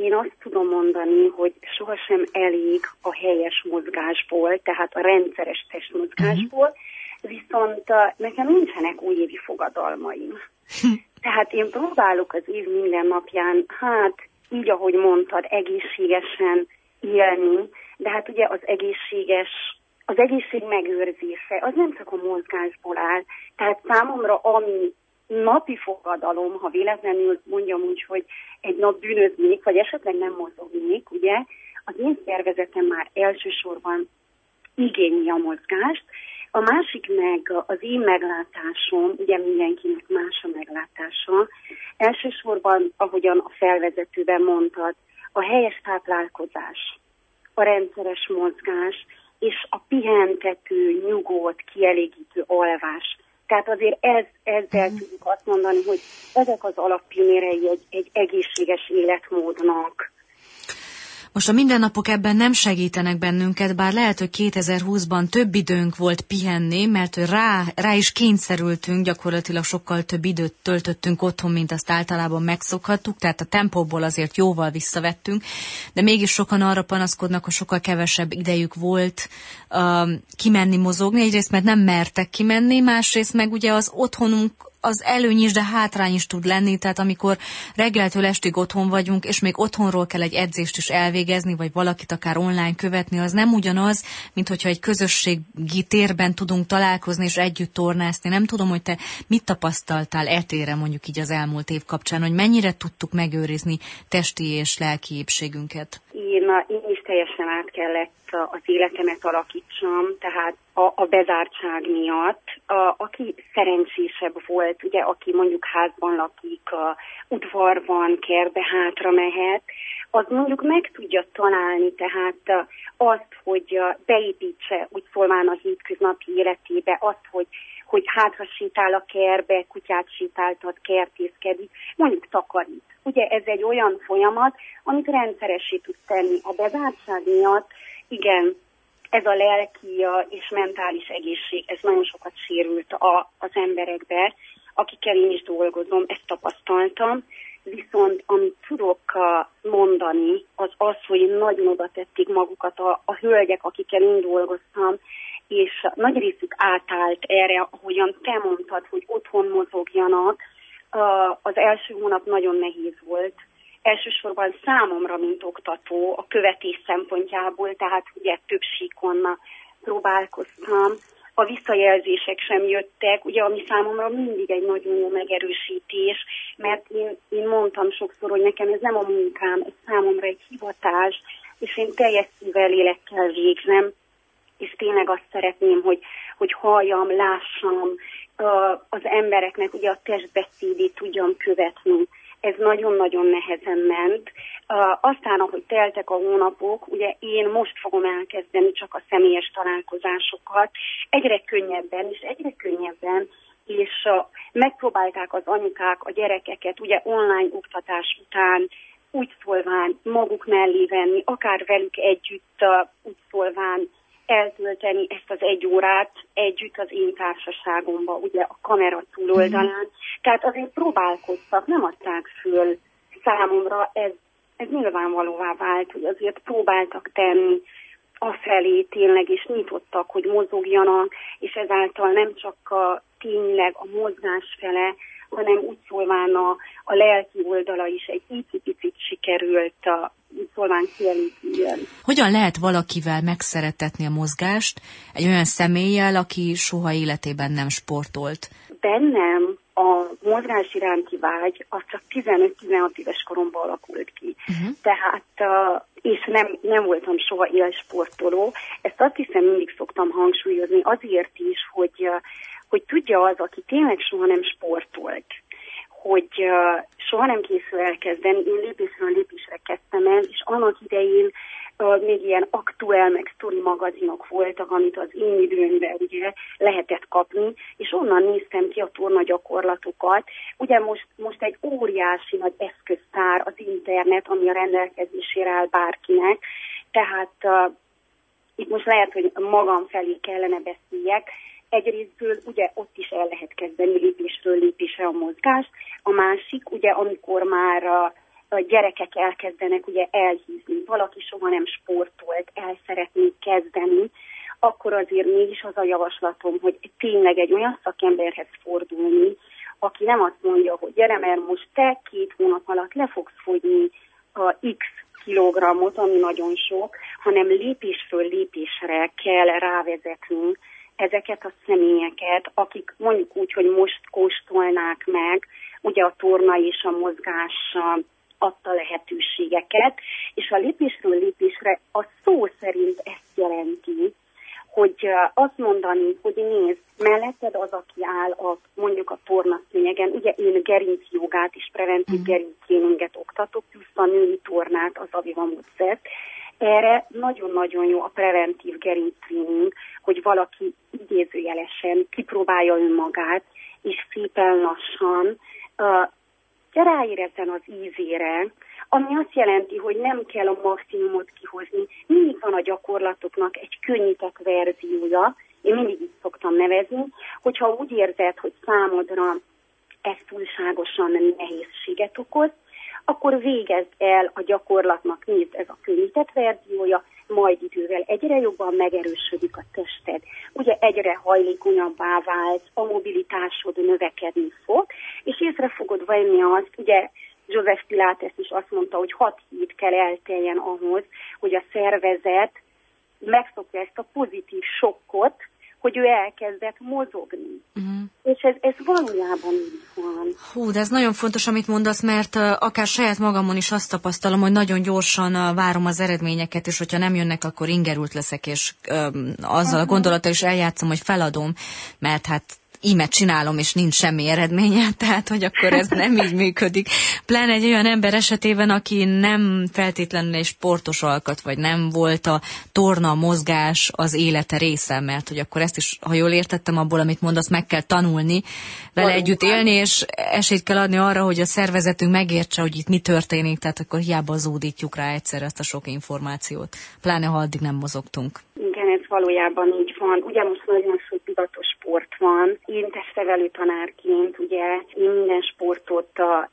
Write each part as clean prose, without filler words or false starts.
én azt tudom mondani, hogy sohasem elég a helyes mozgásból, tehát a rendszeres testmozgásból, viszont nekem nincsenek újévi fogadalmaim. Tehát én próbálok az év minden napján, így ahogy mondtad, egészségesen élni, de hát ugye az egészség megőrzése, az nem csak a mozgásból áll. Tehát számomra, ami napi fogadalom, ha véletlenül mondjam úgy, hogy egy nap bűnöznék, vagy esetleg nem mozognék, ugye, az én szervezetem már elsősorban igényli a mozgást. A másik meg az én meglátásom, ugye mindenkinek más a meglátása. Elsősorban, ahogyan a felvezetőben mondtad, a helyes táplálkozás, a rendszeres mozgás, és a pihentető, nyugodt, kielégítő alvás. Tehát azért ezzel tudjuk azt mondani, hogy ezek az alappillérei egy egészséges életmódnak. Most a mindennapok ebben nem segítenek bennünket, bár lehet, hogy 2020-ban több időnk volt pihenni, mert rá is kényszerültünk, gyakorlatilag sokkal több időt töltöttünk otthon, mint azt általában megszokhattuk, tehát a tempóból azért jóval visszavettünk, de mégis sokan arra panaszkodnak, hogy sokkal kevesebb idejük volt kimenni, mozogni, egyrészt mert nem mertek kimenni, másrészt meg ugye az otthonunk az előny is, de hátrány is tud lenni, tehát amikor reggeltől estig otthon vagyunk, és még otthonról kell egy edzést is elvégezni, vagy valakit akár online követni, az nem ugyanaz, mint hogyha egy közösségi térben tudunk találkozni és együtt tornászni. Nem tudom, hogy te mit tapasztaltál etére mondjuk így az elmúlt év kapcsán, hogy mennyire tudtuk megőrizni testi és lelki épségünket? Én is teljesen át kellett az életemet alakítsam, tehát a bezártság miatt. Aki szerencsésebb volt, ugye, aki mondjuk házban lakik, udvarban, kertbe hátra mehet, az mondjuk meg tudja találni, tehát azt, hogy beépítse úgy szólván a hétköznapi életébe, azt, hogy hátra sétál a kertbe, kutyát sétáltat, kertészkedik, mondjuk takarít. Ugye ez egy olyan folyamat, amit rendszeressé tud tenni. A bezártság miatt, igen, ez a lelki és mentális egészség, ez nagyon sokat sérült az emberekbe, akikkel én is dolgozom, ezt tapasztaltam. Viszont amit tudok mondani, az, hogy nagyon oda tették magukat a hölgyek, akikkel én dolgoztam, és nagy részük átállt erre, ahogyan te mondtad, hogy otthon mozogjanak. Az első hónap nagyon nehéz volt. Elsősorban számomra, mint oktató, a követés szempontjából, tehát ugye több síkon próbálkoztam. A visszajelzések sem jöttek, ugye, ami számomra mindig egy nagyon jó megerősítés, mert én mondtam sokszor, hogy nekem ez nem a munkám, ez számomra egy hivatás, és én teljes szívvel, lélekkel végzem, és tényleg azt szeretném, hogy halljam, lássam az embereknek, ugye a testbeszédét tudjam követni. Ez nagyon-nagyon nehezen ment. Aztán, ahogy teltek a hónapok, ugye én most fogom elkezdeni csak a személyes találkozásokat, egyre könnyebben, és megpróbálták az anyukák a gyerekeket ugye online oktatás után úgy szólván maguk mellé venni, akár velük együtt úgy szólván eltölteni ezt az 1 órát együtt az én társaságomba, ugye a kamera túloldalán. Tehát azért próbálkoztak, nem adták föl számomra, ez nyilvánvalóvá vált, hogy azért próbáltak tenni afelé tényleg, és nyitottak, hogy mozogjanak, és ezáltal nem csak tényleg a mozgás fele, hanem úgy szólván a lelki oldala is egy picit sikerült úgy szólván kielégítően. Hogyan lehet valakivel megszeretetni a mozgást, egy olyan személlyel, aki soha életében nem sportolt? Bennem a mozgás iránti vágy az csak 15-16 éves koromban alakult ki. Tehát, és nem voltam soha élsportoló. Ezt azt hiszem mindig szoktam hangsúlyozni azért is, hogy tudja az, aki tényleg soha nem sportolt, hogy soha nem készül elkezdeni. Én lépésről lépésre kezdtem el, és annak idején még ilyen aktuál, meg sztori magazinok voltak, amit az én időmben ugye lehetett kapni, és onnan néztem ki a tornagyakorlatokat. Ugye most egy óriási nagy eszköztár az internet, ami a rendelkezésére áll bárkinek, tehát itt most lehet, hogy magam felé kellene beszéljek. Egyrésztből ugye ott is el lehet kezdeni lépésről lépésre a mozgást, a másik ugye amikor már a gyerekek elkezdenek ugye elhízni, valaki soha nem sportolt, el szeretnék kezdeni, akkor azért mégis az a javaslatom, hogy tényleg egy olyan szakemberhez fordulni, aki nem azt mondja, hogy gyere, mert most te 2 hónap alatt le fogsz fogyni a X kilogrammot, ami nagyon sok, hanem lépésről lépésre kell rávezetnünk ezeket a személyeket, akik mondjuk úgy, hogy most kóstolnák meg, ugye a torna és a mozgás adta lehetőségeket, és a lépésről lépésre a szó szerint ezt jelenti, hogy azt mondani, hogy nézd, melletted az, aki áll mondjuk a tornaszőnyegen, ugye én gerincjogát és preventív gerinctréninget oktatok, plusz a női tornát, az Aviva módszert. Erre nagyon-nagyon jó a preventív gerinctréning, hogy valaki idézőjelesen kipróbálja önmagát, és szépen lassan ráérezzen az ízére, ami azt jelenti, hogy nem kell a maximumot kihozni. Mindig van a gyakorlatoknak egy könnyített verziója, én mindig így szoktam nevezni, hogyha úgy érzed, hogy számodra ez túlságosan nehézséget okoz, akkor végezd el a gyakorlatnak, nézd, ez a könnyített verziója, majd idővel egyre jobban megerősödik a tested. Ugye egyre hajlékonyabbá válsz, a mobilitásod növekedni fog, és észre fogod venni azt, ugye Joseph Pilates is azt mondta, hogy 6 hét kell elteljen ahhoz, hogy a szervezet megszokja ezt a pozitív sokkot, hogy ő elkezdett mozogni. És ez valójában így van. Hú, de ez nagyon fontos, amit mondasz, mert akár saját magamon is azt tapasztalom, hogy nagyon gyorsan várom az eredményeket, és hogyha nem jönnek, akkor ingerült leszek, és azzal a gondolattal is eljátszom, hogy feladom, mert hát íme csinálom, és nincs semmi eredménye, tehát hogy akkor ez nem így működik. Pláne egy olyan ember esetében, aki nem feltétlenül egy sportos alkat, vagy nem volt a torna, a mozgás az élete része, mert hogy akkor ezt is, ha jól értettem abból, amit mondasz, meg kell tanulni, vele együtt élni, és esélyt kell adni arra, hogy a szervezetünk megértse, hogy itt mi történik, tehát akkor hiába zúdítjuk rá egyszer ezt a sok információt. Pláne, ha addig nem mozogtunk. Igen, ez valójában így van. Ugye most nagyon sok tudatos sport van. Én testnevelő tanárként, ugye én minden sportot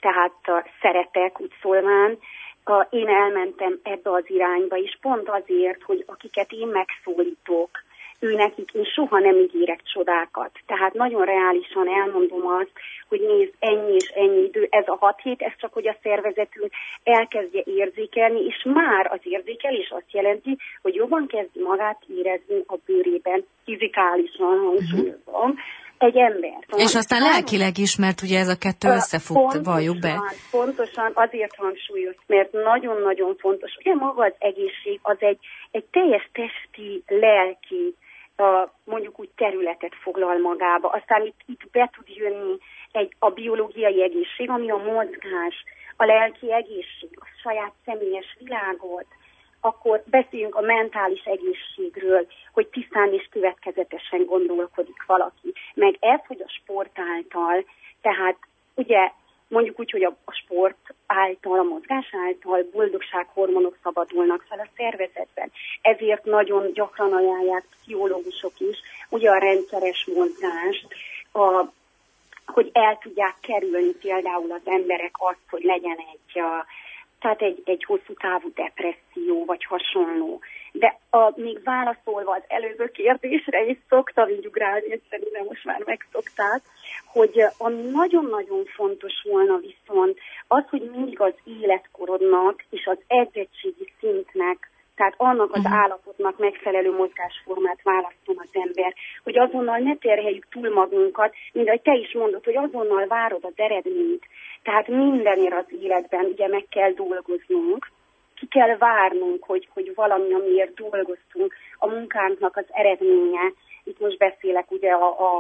szeretek, úgy szólván. Én elmentem ebbe az irányba is, pont azért, hogy akiket én megszólítok, őnekik én soha nem ígérek csodákat. Tehát nagyon reálisan elmondom azt, hogy nézd, ennyi és ennyi idő, ez a 6 hét, ez csak, hogy a szervezetünk elkezdje érzékelni, és már az érzékelés azt jelenti, hogy jobban kezdi magát érezni a bőrében, fizikálisan, hangsúlyozom, egy ember. És aztán lelkileg is, mert ugye ez a kettő összefut, valljuk be. Pontosan azért hangsúlyoz, mert nagyon-nagyon fontos. Ugye maga az egészség az egy teljes testi, lelki, mondjuk úgy területet foglal magába. Aztán itt be tud jönni a biológiai egészség, ami a mozgás, a lelki egészség, a saját személyes világot, akkor beszéljünk a mentális egészségről, hogy tisztán és következetesen gondolkodik valaki. Meg ez, hogy a sport által, tehát ugye mondjuk úgy, hogy a sport által, a mozgás által boldogsághormonok szabadulnak fel a szervezetben. Ezért nagyon gyakran ajánlják pszichológusok is, ugye a rendszeres mozgást, hogy el tudják kerülni például az emberek azt, hogy legyen egy hosszú távú depresszió, vagy hasonló. De még válaszolva az előző kérdésre is szoktam így ugrálni, szerintem most már megszokták, hogy ami nagyon-nagyon fontos volna viszont az, hogy mindig az életkorodnak és az edzettségi szintnek, tehát annak az állapotnak megfelelő mozgásformát választom az ember, hogy azonnal ne terheljük túl magunkat, mint ahogy te is mondod, hogy azonnal várod az eredményt. Tehát mindenért az életben ugye meg kell dolgoznunk, ki kell várnunk, hogy valami, amiért dolgoztunk, a munkánknak az eredménye. Itt most beszélek ugye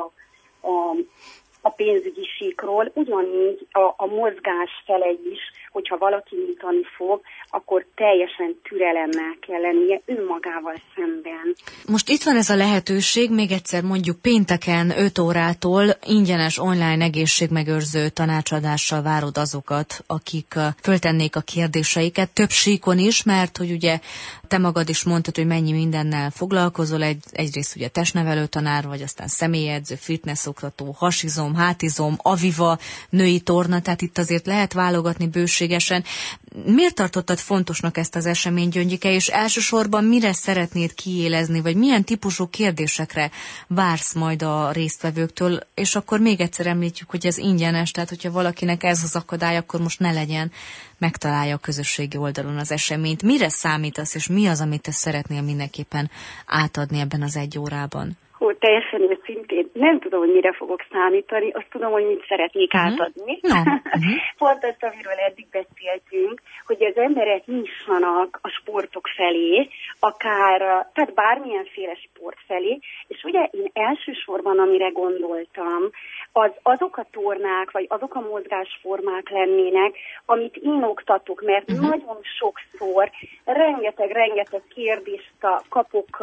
a pénzügyi síkról, ugyanígy a mozgás fele is, hogyha valaki nyújtani fog, akkor teljesen türelemmel kell lennie önmagával szemben. Most itt van ez a lehetőség, még egyszer mondjuk pénteken 5 órától ingyenes online egészségmegőrző tanácsadással várod azokat, akik föltennék a kérdéseiket, több síkon is, mert hogy ugye te magad is mondtad, hogy mennyi mindennel foglalkozol, egyrészt ugye testnevelő tanár, vagy aztán személyedző, fitnessoktató, hasizom, hátizom, Aviva, női torna, tehát itt azért lehet válogatni bőségesen, egészségesen. Miért tartottad fontosnak ezt az eseményt, Gyöngyike, és elsősorban mire szeretnéd kiélezni, vagy milyen típusú kérdésekre vársz majd a résztvevőktől, és akkor még egyszer említjük, hogy ez ingyenes, tehát hogyha valakinek ez az akadály, akkor most ne legyen, megtalálja a közösségi oldalon az eseményt. Mire számítasz, és mi az, amit te szeretnél mindenképpen átadni ebben az 1 órában? Teljesen őszintén nem tudom, hogy mire fogok számítani, azt tudom, hogy mit szeretnék átadni. Pont azt, amiről eddig beszéltünk, hogy az emberek nyissanak a sportok felé, akár, tehát bármilyenféle sport felé, és ugye én elsősorban, amire gondoltam, azok a tornák, vagy azok a mozgásformák lennének, amit én oktatok, mert nagyon sokszor rengeteg kérdést kapok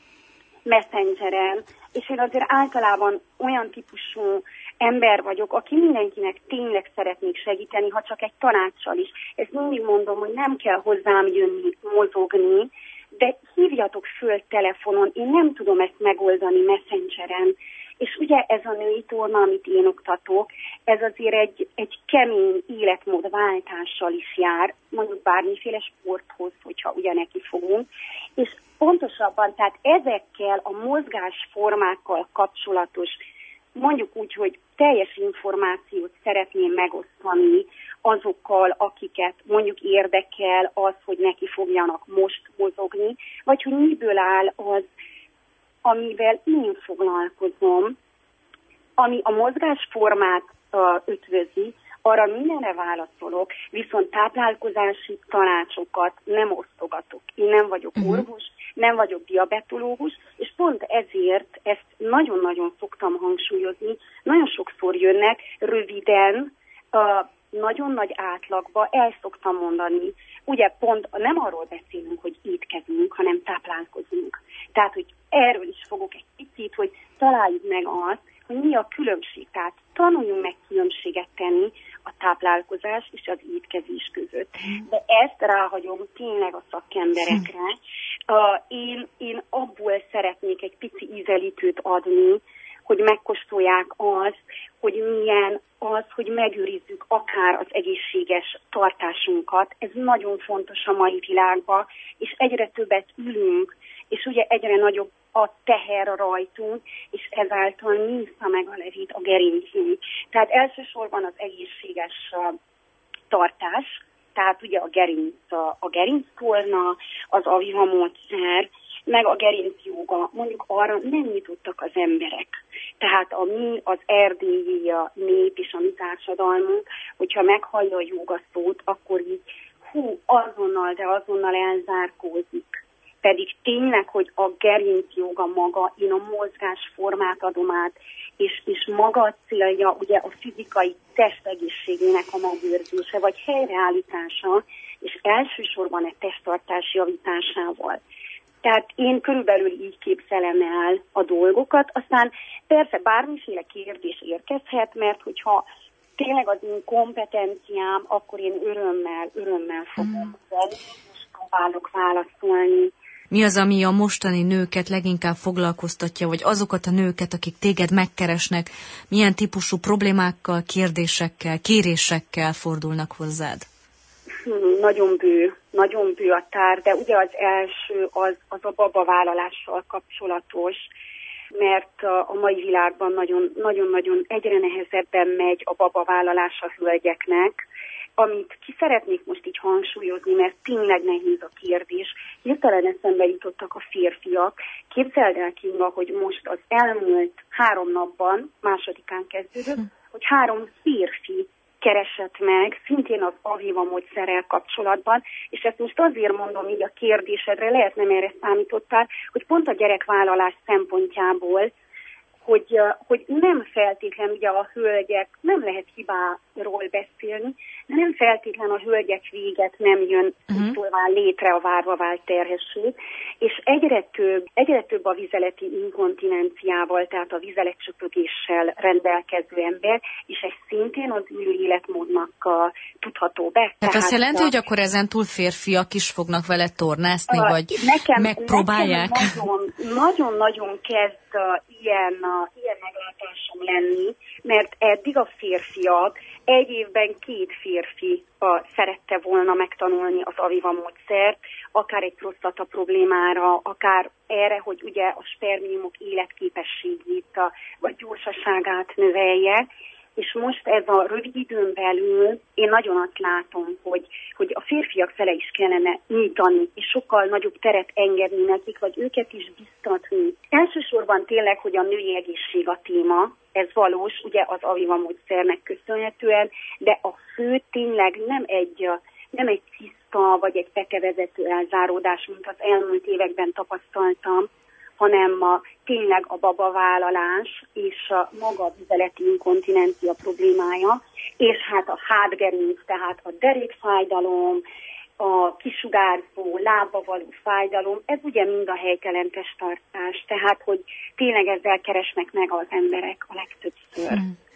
Messengeren, és én azért általában olyan típusú ember vagyok, aki mindenkinek tényleg szeretnék segíteni, ha csak egy tanácssal is. Ezt mindig mondom, hogy nem kell hozzám jönni, mozogni, de hívjatok föl telefonon, én nem tudom ezt megoldani Messengeren. És ugye ez a női torna, amit én oktatok, ez azért egy kemény életmódváltással is jár, mondjuk bármiféle sporthoz, hogyha ugye neki fogunk. És pontosabban, tehát ezekkel a mozgásformákkal kapcsolatos, mondjuk úgy, hogy teljes információt szeretném megosztani azokkal, akiket mondjuk érdekel az, hogy neki fogjanak most mozogni, vagy hogy miből áll az, amivel én foglalkozom, ami a mozgásformát ötvözi, arra mindenre válaszolok, viszont táplálkozási tanácsokat nem osztogatok. Én nem vagyok orvos, nem vagyok diabetológus, és pont ezért ezt nagyon-nagyon szoktam hangsúlyozni. Nagyon sokszor jönnek röviden, nagyon nagy átlagba, el szoktam mondani. Ugye pont nem arról beszélünk, hogy étkezünk, hanem táplálkozunk. Tehát, hogy erről is fogok egy picit, hogy találjuk meg azt, hogy mi a különbség. Tehát tanuljunk meg különbséget tenni a táplálkozás és az étkezés között. De ezt ráhagyom tényleg a szakemberekre. Én abból szeretnék egy pici ízelítőt adni, hogy megkóstolják azt, hogy milyen az, hogy megőrizzük akár az egészséges tartásunkat. Ez nagyon fontos a mai világban, és egyre többet ülünk, és ugye egyre nagyobb a teher rajtunk, és ezáltal nyissza meg a levét a gerincünk. Tehát elsősorban az egészséges tartás, tehát ugye a gerinctorna, az Aviva módszer, meg a gerincjóga, mondjuk arra nem nyitottak az emberek. Tehát az erdélyi nép és a mi társadalmunk, hogyha meghallja a jóga szót, akkor így azonnal elzárkózik. Pedig tényleg, hogy a gerincjóga maga, én a mozgásformát adom át, és maga a célja ugye a fizikai testegészségének a megőrzése, vagy helyreállítása, és elsősorban egy testtartás javításával. Tehát én körülbelül így képzelem el a dolgokat, aztán persze bármiféle kérdés érkezhet, mert hogyha tényleg az én kompetenciám, akkor én örömmel fogom venni, és próbálok válaszolni. Mi az, ami a mostani nőket leginkább foglalkoztatja, vagy azokat a nőket, akik téged megkeresnek, milyen típusú problémákkal, kérdésekkel, kérésekkel fordulnak hozzád? Nagyon bő a tár, de ugye az első az a babavállalással kapcsolatos, mert a mai világban nagyon-nagyon egyre nehezebben megy a babavállalás a hölgyeknek, amit ki szeretnék most így hangsúlyozni, mert tényleg nehéz a kérdés. Hirtelen eszembe jutottak a férfiak. Képzeld el, Kinga, hogy most az elmúlt 3 napban, 2-án kezdődött, hogy 3 férfi keresett meg, szintén az Aviva módszerrel kapcsolatban, és ezt most azért mondom így a kérdésedre, lehet nem erre számítottál, hogy pont a gyerekvállalás szempontjából, hogy nem feltétlen ugye a hölgyek, nem lehet hibáról beszélni, de nem feltétlen a hölgyek véget nem jön szóval létre a várva vált terhesség, és egyre több a vizeleti inkontinenciával, tehát a vizeletcsöpögéssel rendelkező ember, és ez szintén az ülő életmódnak tudható be. Tehát azt jelenti, hogy akkor ezen túl férfiak is fognak vele tornászni, vagy megpróbálják? Nagyon-nagyon kezd ilyen meglátásom lenni, mert eddig a férfiak egy évben 2 férfi szerette volna megtanulni az Aviva módszert, akár egy prostata problémára, akár erre, hogy ugye a spermiumok életképességét vagy gyorsaságát növelje. És most ez a rövid időn belül én nagyon azt látom, hogy a férfiak fele is kellene nyitani, és sokkal nagyobb teret engedni nekik, vagy őket is biztatni. Elsősorban tényleg, hogy a női egészség a téma, ez valós, ugye az Aviva módszernek köszönhetően, de a fő tényleg nem egy ciszta, vagy egy pekevezető elzáródás, mint az elmúlt években tapasztaltam, hanem tényleg a babavállalás és a maga a vizeleti inkontinencia problémája, és hát a hátgerinc, tehát a derékfájdalom, a kisugárzó, lábba való fájdalom, ez ugye mind a helytelen testtartás, tehát hogy tényleg ezzel keresnek meg az emberek a legtöbbször.